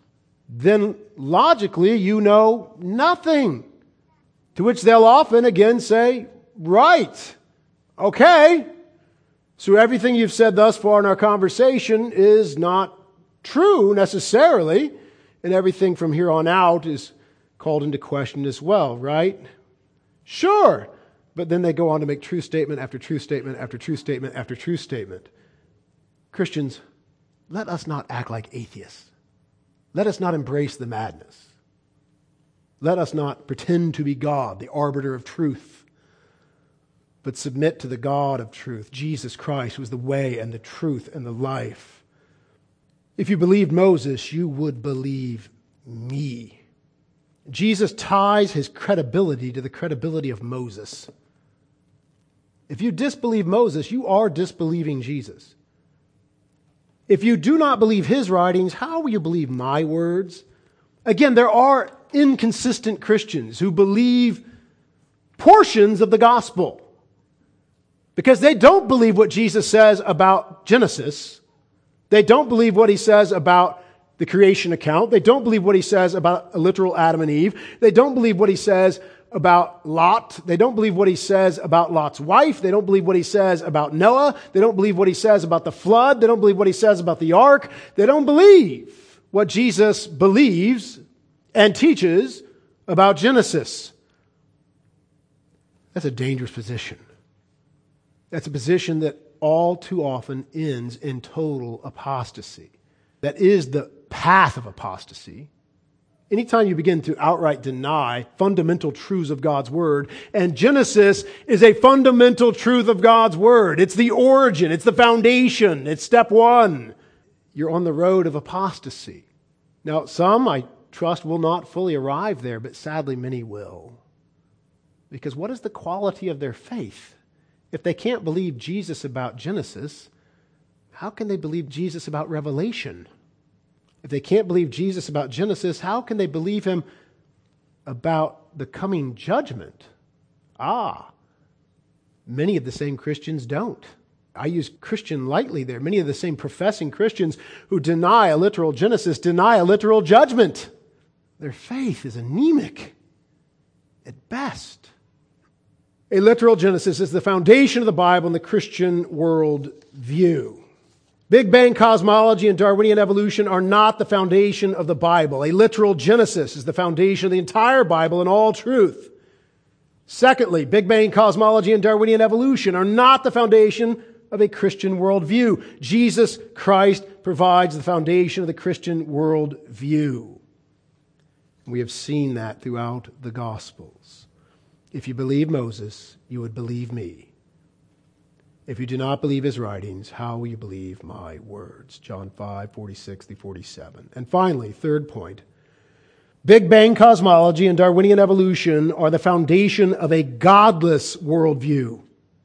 then logically you know nothing. To which they'll often again say, right, okay. So everything you've said thus far in our conversation is not true necessarily, and everything from here on out is called into question as well, right? Sure. But then they go on to make true statement after true statement after true statement after true statement. Christians, let us not act like atheists. Let us not embrace the madness. Let us not pretend to be God, the arbiter of truth, but submit to the God of truth, Jesus Christ, who is the way and the truth and the life. If you believed Moses, you would believe me. Jesus ties his credibility to the credibility of Moses. If you disbelieve Moses, you are disbelieving Jesus. If you do not believe his writings, how will you believe my words? Again, there are inconsistent Christians who believe portions of the gospel because they don't believe what Jesus says about Genesis. They don't believe what he says about the creation account. They don't believe what he says about a literal Adam and Eve. They don't believe what he says about Lot. They don't believe what he says about Lot's wife. They don't believe what he says about Noah. They don't believe what he says about the flood. They don't believe what he says about the ark. They don't believe what Jesus believes and teaches about Genesis. That's a dangerous position. That's a position that all too often ends in total apostasy. That is the path of apostasy. Anytime you begin to outright deny fundamental truths of God's Word, and Genesis is a fundamental truth of God's Word. It's the origin, it's the foundation, it's step one. You're on the road of apostasy. Now, some, I trust, will not fully arrive there, but sadly many will. Because what is the quality of their faith? If they can't believe Jesus about Genesis, how can they believe Jesus about Revelation? If they can't believe Jesus about Genesis, how can they believe him about the coming judgment? Many of the same Christians don't. I use Christian lightly there. Many of the same professing Christians who deny a literal Genesis deny a literal judgment. Their faith is anemic at best. A literal Genesis is the foundation of the Bible and the Christian world view. Big Bang cosmology and Darwinian evolution are not the foundation of the Bible. A literal Genesis is the foundation of the entire Bible and all truth. Secondly, Big Bang cosmology and Darwinian evolution are not the foundation of a Christian worldview. Jesus Christ provides the foundation of the Christian worldview. We have seen that throughout the Gospels. If you believe Moses, you would believe me. If you do not believe his writings, how will you believe my words? John 5:46-47. And finally, third point, Big Bang cosmology and Darwinian evolution are the foundation of a godless worldview.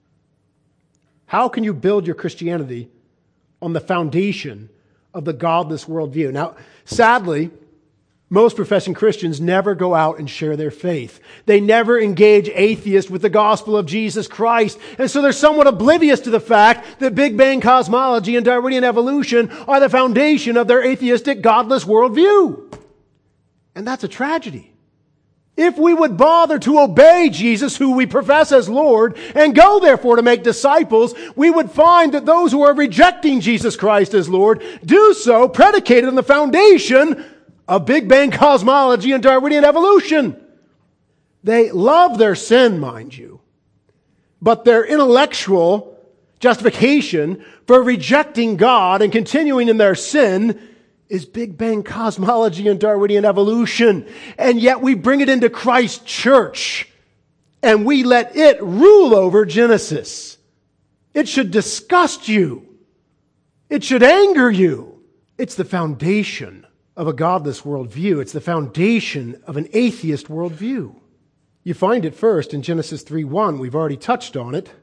How can you build your Christianity on the foundation of the godless worldview? Now, sadly, most professing Christians never go out and share their faith. They never engage atheists with the gospel of Jesus Christ. And so they're somewhat oblivious to the fact that Big Bang cosmology and Darwinian evolution are the foundation of their atheistic, godless worldview. And that's a tragedy. If we would bother to obey Jesus, who we profess as Lord, and go therefore to make disciples, we would find that those who are rejecting Jesus Christ as Lord do so predicated on the foundation of Big Bang cosmology and Darwinian evolution. They love their sin, mind you, but their intellectual justification for rejecting God and continuing in their sin is Big Bang cosmology and Darwinian evolution. And yet we bring it into Christ's church and we let it rule over Genesis. It should disgust you. It should anger you. It's the foundation of a godless worldview. It's the foundation of an atheist worldview. You find it first in Genesis 3:1. We've already touched on it.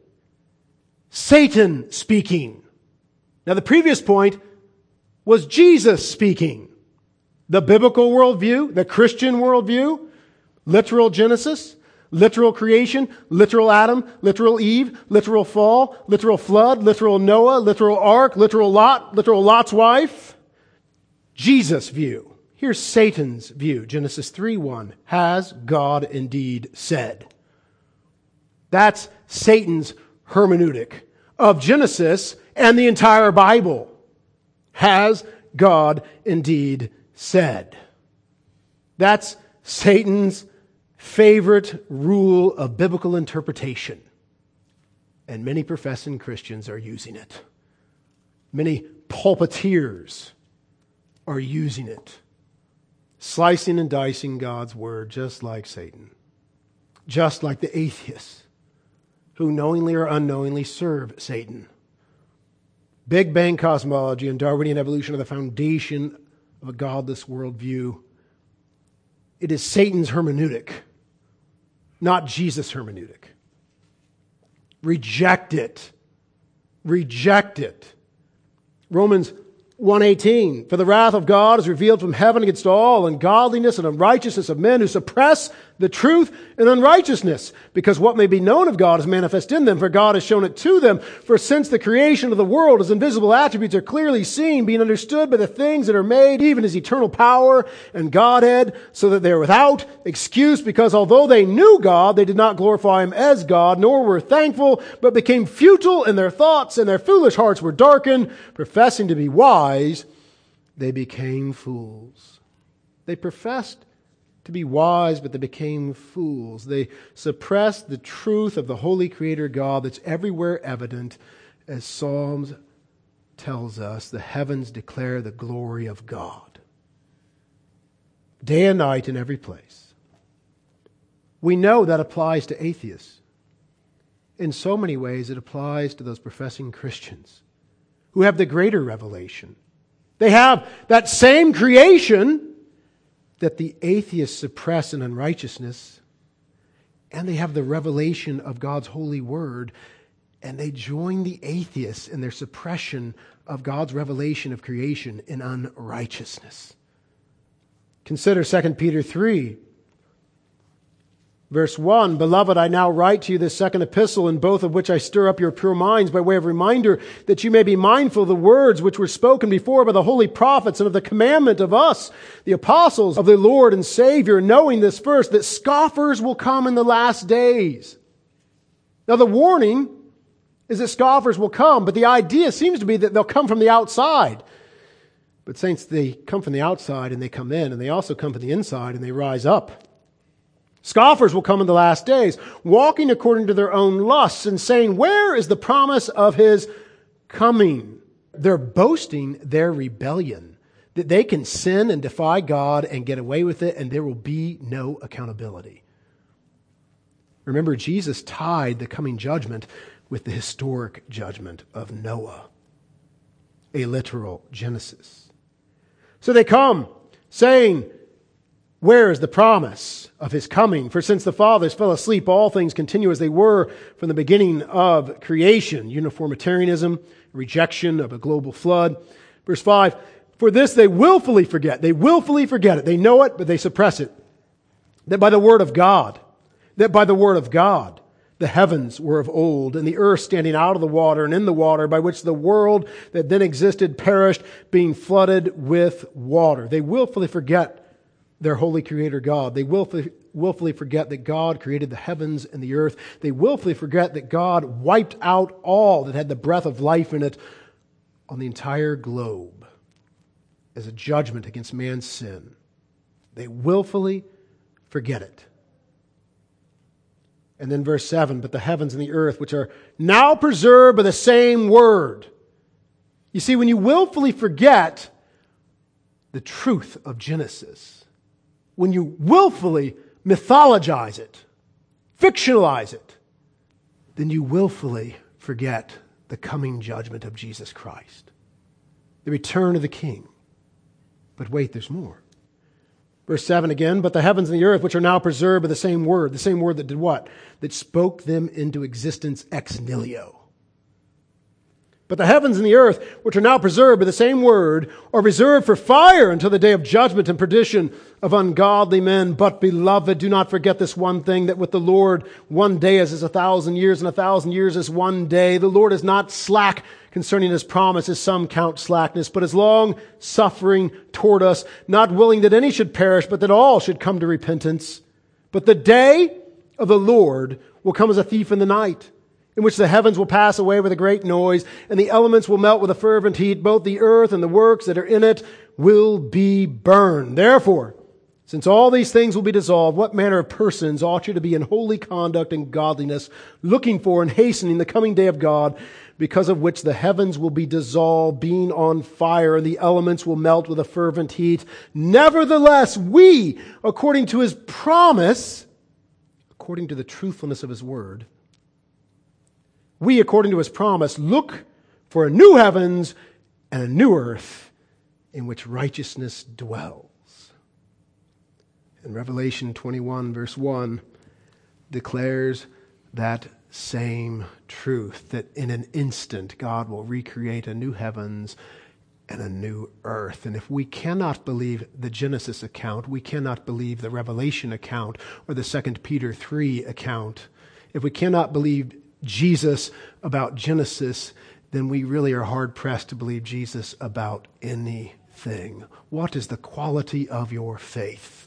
Satan speaking. Now the previous point was Jesus speaking. The biblical worldview, the Christian worldview, literal Genesis, literal creation, literal Adam, literal Eve, literal fall, literal flood, literal Noah, literal ark, literal Lot, literal Lot's wife. Jesus' view. Here's Satan's view. Genesis 3:1. Has God indeed said? That's Satan's hermeneutic of Genesis and the entire Bible. Has God indeed said? That's Satan's favorite rule of biblical interpretation. And many professing Christians are using it. Many pulpiteers are using it. Slicing and dicing God's word just like Satan. Just like the atheists who knowingly or unknowingly serve Satan. Big Bang cosmology and Darwinian evolution are the foundation of a godless worldview. It is Satan's hermeneutic, not Jesus' hermeneutic. Reject it. Reject it. Romans 1:18, for the wrath of God is revealed from heaven against all ungodliness and unrighteousness of men who suppress the truth in unrighteousness, because what may be known of God is manifest in them, for God has shown it to them. For since the creation of the world, His invisible attributes are clearly seen, being understood by the things that are made, even His eternal power and Godhead, so that they are without excuse, because although they knew God, they did not glorify Him as God, nor were thankful, but became futile in their thoughts, and their foolish hearts were darkened. Professing to be wise, they became fools. They professed to be wise, but they became fools. They suppressed the truth of the holy Creator God that's everywhere evident. As Psalms tells us, the heavens declare the glory of God. Day and night in every place. We know that applies to atheists. In so many ways, it applies to those professing Christians who have the greater revelation. They have that same creation that the atheists suppress in unrighteousness, and they have the revelation of God's holy word, and they join the atheists in their suppression of God's revelation of creation in unrighteousness. Consider 2 Peter 3, verse 1, Beloved, I now write to you this second epistle, in both of which I stir up your pure minds by way of reminder, that you may be mindful of the words which were spoken before by the holy prophets, and of the commandment of us, the apostles of the Lord and Savior, knowing this first, that scoffers will come in the last days. Now the warning is that scoffers will come, but the idea seems to be that they'll come from the outside. But saints, they come from the outside and they come in, and they also come from the inside and they rise up. Scoffers will come in the last days, walking according to their own lusts and saying, where is the promise of His coming? They're boasting their rebellion, that they can sin and defy God and get away with it, and there will be no accountability. Remember, Jesus tied the coming judgment with the historic judgment of Noah, a literal Genesis. So they come saying, where is the promise of His coming? For since the fathers fell asleep, all things continue as they were from the beginning of creation. Uniformitarianism, rejection of a global flood. Verse 5, for this they willfully forget. They willfully forget it. They know it, but they suppress it. That by the word of God, the heavens were of old, and the earth standing out of the water and in the water, by which the world that then existed perished, being flooded with water. They willfully forget their holy Creator God. They willfully forget that God created the heavens and the earth. They willfully forget that God wiped out all that had the breath of life in it on the entire globe as a judgment against man's sin. They willfully forget it. And then verse 7, but the heavens and the earth, which are now preserved by the same word. You see, when you willfully forget the truth of Genesis, when you willfully mythologize it, fictionalize it, then you willfully forget the coming judgment of Jesus Christ, the return of the King. But wait, there's more. Verse 7 again, but the heavens and the earth, which are now preserved by the same word that did what? That spoke them into existence ex nihilo. But the heavens and the earth, which are now preserved by the same word, are reserved for fire until the day of judgment and perdition of ungodly men. But, beloved, do not forget this one thing, that with the Lord 1 day is as 1,000 years, and 1,000 years is 1 day. The Lord is not slack concerning his promise, as some count slackness, but is long suffering toward us, not willing that any should perish, but that all should come to repentance. But the day of the Lord will come as a thief in the night, in which the heavens will pass away with a great noise, and the elements will melt with a fervent heat. Both the earth and the works that are in it will be burned. Therefore, since all these things will be dissolved, what manner of persons ought you to be in holy conduct and godliness, looking for and hastening the coming day of God, because of which the heavens will be dissolved, being on fire, and the elements will melt with a fervent heat. Nevertheless, we, according to his promise, according to the truthfulness of his word, we, according to his promise, look for a new heavens and a new earth in which righteousness dwells. And Revelation 21, verse 1, declares that same truth, that in an instant God will recreate a new heavens and a new earth. And if we cannot believe the Genesis account, we cannot believe the Revelation account or the 2 Peter 3 account. If we cannot believe Jesus about Genesis, then we really are hard-pressed to believe Jesus about anything. What is the quality of your faith?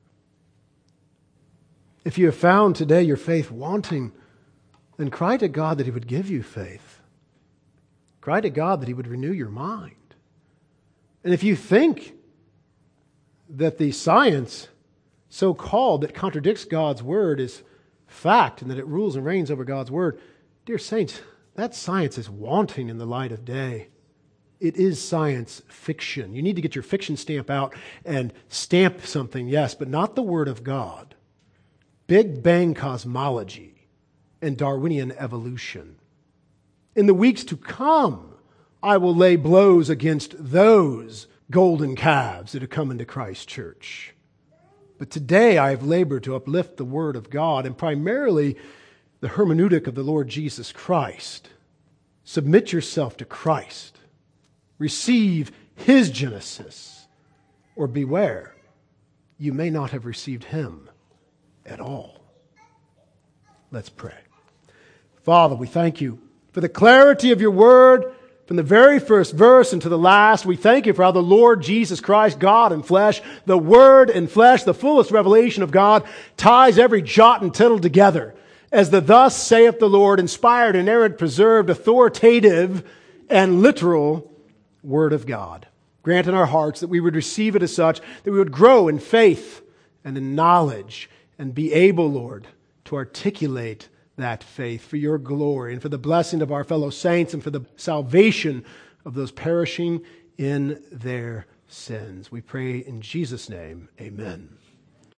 If you have found today your faith wanting, then cry to God that he would give you faith. Cry to God that he would renew your mind. And if you think that the science, so-called, that contradicts God's word is fact and that it rules and reigns over God's word, dear saints, that science is wanting in the light of day. It is science fiction. You need to get your fiction stamp out and stamp something, yes, but not the word of God. Big Bang cosmology and Darwinian evolution. In the weeks to come, I will lay blows against those golden calves that have come into Christ's church. But today I have labored to uplift the Word of God and primarily the hermeneutic of the Lord Jesus Christ. Submit yourself to Christ. Receive his Genesis, or beware, you may not have received him at all. Let's pray. Father, we thank you for the clarity of your word from the very first verse and to the last. We thank you for how the Lord Jesus Christ, God in flesh, the Word in flesh, the fullest revelation of God, ties every jot and tittle together as the thus saith the Lord, inspired, inerrant, preserved, authoritative, and literal Word of God. Grant in our hearts that we would receive it as such, that we would grow in faith and in knowledge and be able, Lord, to articulate that faith for your glory and for the blessing of our fellow saints and for the salvation of those perishing in their sins. We pray in Jesus' name, amen.